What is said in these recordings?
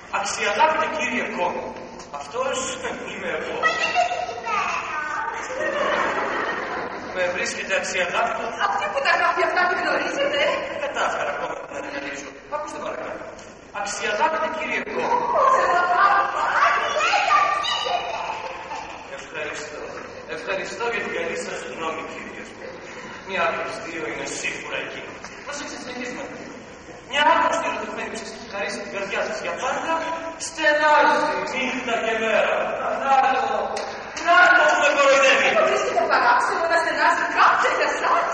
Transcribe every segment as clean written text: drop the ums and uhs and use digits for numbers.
Αξιαγάπητε κύριε Κόκο, αυτός είμαι εγώ. Με βρίσκεται αξιαγάπητο. Αυτή που τα γράφει αυτά τη γνωρίζετε. Δεν κατάφερα ακόμα να την αναλύσω. Ακούστε παρακάτω. Αξιαγάπητε κύριε Κόκο. Ευχαριστώ για την καλή σας γνώμη, κύριε. Μια από τις δύο είναι σίγουρα εκεί. Προσέξτε, συνεχίζουμε. Μια άγνωστη ερωτευμένη που σας έχει χαρίσει την καρδιά σας για πάντα, στενάζει νύχτα και μέρα. Να το που με κοροϊδεύει. Το βρίσκεται παράξενο να στενάζει κάποιον για σας.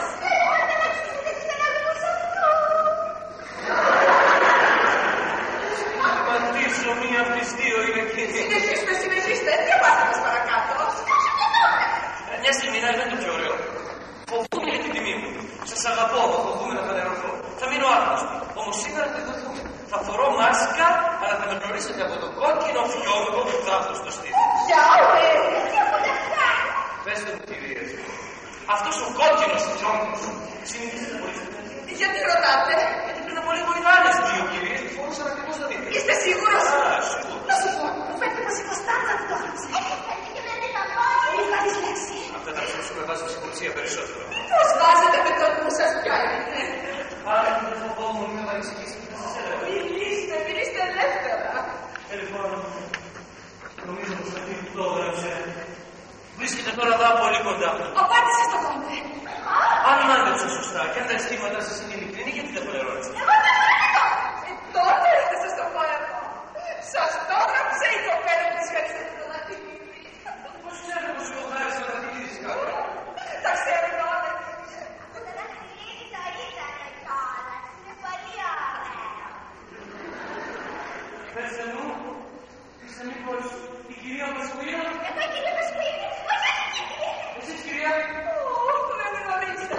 Πατήσω μία από τις δύο είναι εκείνη. Συνεχίστε. Διαβάστε μας παρακάτω. Μια στιγμή να είναι το πιο ωραίο. Φοβούμαι για την τιμή μου. Σας αγαπώ, φοβούμαι να φανερωθώ. Θα μείνω άγνωστη. Όμως σήμερα δεν θα δούμε. Θα φορώ μάσκα, αλλά θα με γνωρίσετε από το κόκκινο φιόγκο που θα έχω στο στήθο. Για ωραία, τι από τα χάρη. Πεςτε μου, κυρίες. Αυτός ο κόκκινος φιόγκος συνήθιζε να μπορείτε. Γιατί ρωτάτε. Γιατί πριν από λίγο οι άλλες δύο κυρίες τη φόρουσαν ακριβώς το ίδιο. Είστε σίγουρος. Σίγουρος. Να σου πω, μου φαίνεται πως η Κωνσταντζα δεν το έγραψε. Και δεν είναι καθόλου. Μην κάνεις λέξη. Αυτά τα ψήσουμε βάζω σιγουριά περισσότερο. Πώς βάζετε με τον νου σας πια είναι. Άρα δεν φοβόμουν να παρεξηγήσει και θα σας έλεγα. Μιλήστε ελεύθερα. Λοιπόν, νομίζω πως αυτή που το έγραψε βρίσκεται τώρα εδώ πολύ κοντά. Απάντησε στο κόμμα. Αν μάντεψα σωστά και αν τα αισθήματά σας είναι ειλικρινή, γιατί δεν πολερώνεστε. Εγώ δεν μπορώ. Τότε θα σας το πω εγώ. Σας το έγραψε η κοπέλα που της χαρίσατε τον Αττιμίδη. Πώς ξέρω πως εγώ χάρισα να Αττιμίδης κάποιον. Τα ξέρουν όλα. Τον Αττιμίδη θα ήθελε κιόλας. Είναι πολύ ωραίο. Πέστε μου, είστε μήπως η κυρία Πασκουία. Εγώ η κυρία Πασκουία. Όχι, όχι, κυρία. Εσείς κυρία. Δεν γνωρίζετε.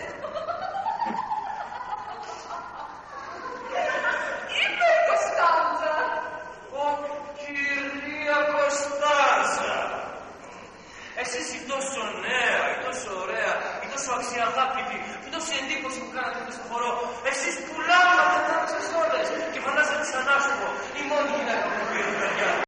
Είμαι η Κωνσταντζα. Ω, κυρία Κωνσταντζα. Εσείς η τόσο νέα, η τόσο ωραία, η τόσο αξιαγάπητη, η τόση εντύπωση που κάνατε μέσα στο χορό. Εσείς πουλάτε τα κατάξεις όλες και φαντάζεστε ξανά σου πω, η μόνη γυναίκα που πήρε την καρδιά.